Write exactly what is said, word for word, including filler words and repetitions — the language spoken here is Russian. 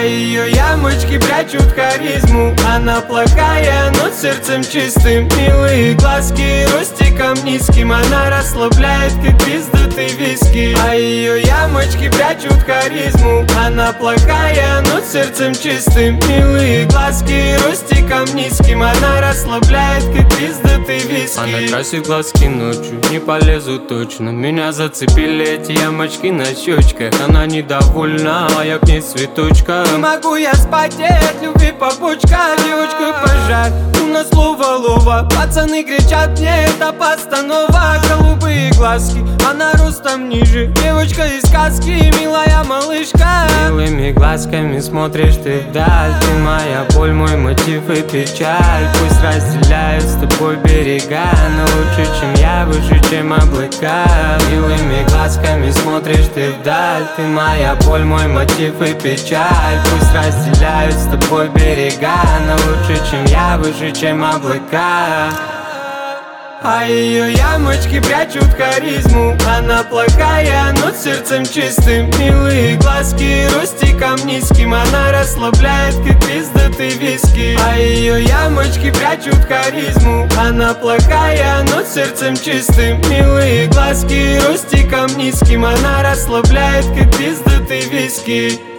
А ее ямочки прячут харизму. Она плохая, но сердцем чистым. Милые глазки ростиком низким. Она расслабляет, как пиздатый виски. А ее ямочки прячут харизму. Она плохая, но сердцем чистым. Милые глазки ростиком низким. Она расслабляет, как пиздатый виски. Она красит глазки ночью, не полезу точно. Меня зацепили эти ямочки на щечках. Она недовольна, а я к ней цветочка. Не могу я спать, от любви побочка. Девочка, пожар, на слово лова. Пацаны кричат, мне это постанова. Голубые глазки, она ростом ниже. Девочка из сказки, милая малышка. Милыми глазками смотришь ты вдаль. Ты моя боль, мой мотив и печаль. Пусть разделяют с тобой берега, но лучше, чем я, выше, чем облака. Милыми глазками смотришь ты вдаль. Ты моя боль, мой мотив и печаль. Пусть разделяют с тобой берега, но лучше, чем я, выше, чем облака. А ее ямочки прячут харизму. Она плохая, но сердцем чистым. Милые глазки ростиком низким. Она расслабляет, как пиздатый виски. А ее ямочки прячут харизму. Она плохая, но сердцем чистым. Милые глазки ростиком низким. Она расслабляет, как пиздатый виски.